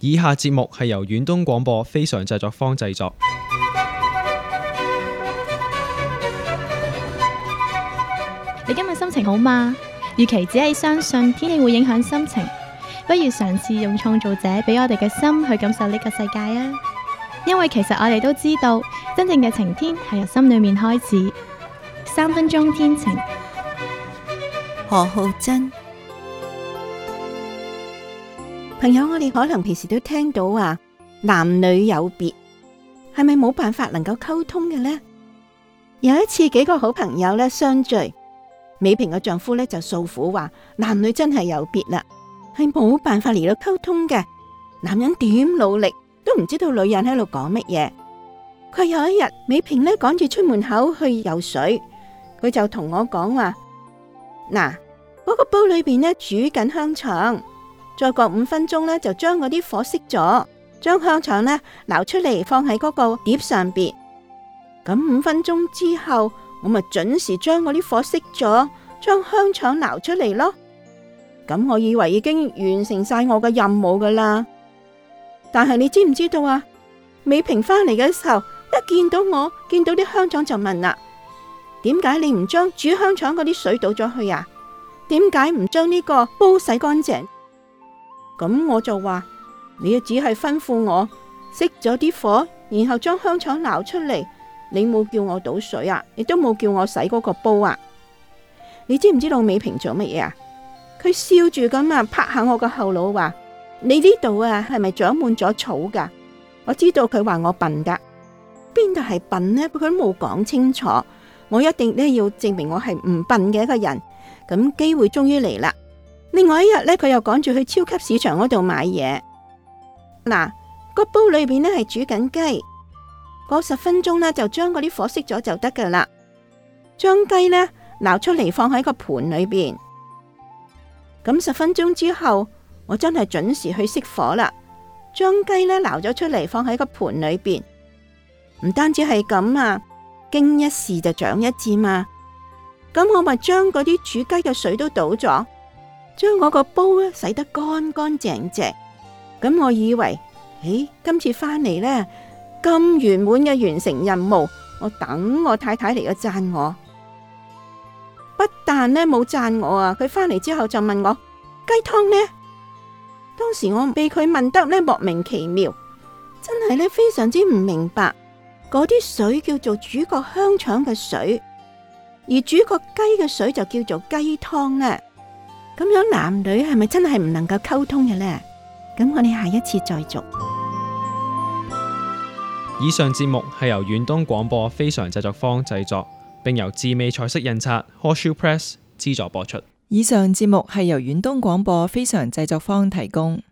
以下節目係由遠東廣播非常製作坊製作。 你今日心情好嗎？與其只係相信天氣會影響心情，不如嘗試用創造者俾我哋嘅心去感受呢個世界啊！因為其實我哋都知道，真正嘅晴天係由心裏面開始。3分鐘天晴， 何浩珍。朋友，我哋可能平時都聽到話男女有別，係咪冇辦法能夠溝通嘅呢？有一次幾個好朋友咧相聚，美萍嘅丈夫咧就訴苦話男女真係有別啦，係冇辦法嚟到溝通嘅。男人點努力都唔知道女人喺度講乜嘢。佢有一日，美萍咧趕住出門口去游水，佢就同我講話：嗱，嗰個煲裏邊咧煮緊香腸，再過5分鐘咧就將嗰啲火熄咗，將香腸咧撈出嚟放喺嗰個碟上邊。咁5分鐘之後，我咪準時將嗰啲火熄咗，將香腸撈出嚟咯。咁我以為已經完成晒我嘅任務噶啦。但係你知唔知道啊？美萍翻嚟嘅時候，一見到我，見到啲香腸就問啦：點解你唔將煮香腸嗰啲水倒咗去啊？點解唔將呢個煲洗乾淨？咁我就話：你只係吩咐我熄咗啲火，然後將香腸撈出嚟，你冇叫我倒水啊，亦都冇叫我洗嗰個煲啊。你知唔知道美萍做乜嘢啊？佢笑住咁啊，拍下我個後腦話：你呢度啊，係咪長滿咗草噶？我知道佢話我笨噶，邊度係笨呢？佢都冇講清楚。我一定咧要證明我係唔笨嘅一個人。咁機會終於嚟啦。另外一日咧，佢又趕住去超級市場嗰度買嘢。嗱，個煲裏邊咧係煮緊雞，過10分鐘咧就將嗰啲火熄咗就得噶啦。將雞咧撈出嚟放喺個盤裏邊。咁10分鐘之後，我真係準時去熄火啦，將雞咧撈咗出嚟放喺個盤裏邊。唔單止係咁啊，經一事就長一智嘛。咁我咪將嗰啲煮雞嘅水都倒咗，將我個煲咧洗得乾乾淨淨。咁我以為，今次翻嚟呢，咁圓滿嘅完成任務，我等我太太嚟嘅讚我。不但呢冇讚我啊，佢翻嚟之後就問我雞湯呢？當時我被佢問得呢莫名其妙，真係呢非常之唔明白。嗰啲水叫做煮個香腸嘅水，而煮個雞嘅水就叫做雞湯啊。咁樣男女係咪真係唔能夠溝通嘅呢？咁我哋下一次再續。 以上節目係由遠東廣播非常製作坊製作，並由智美彩色印刷 Horseshoe Press 資助播出。 以上節目係由遠東廣播非常製作坊提供。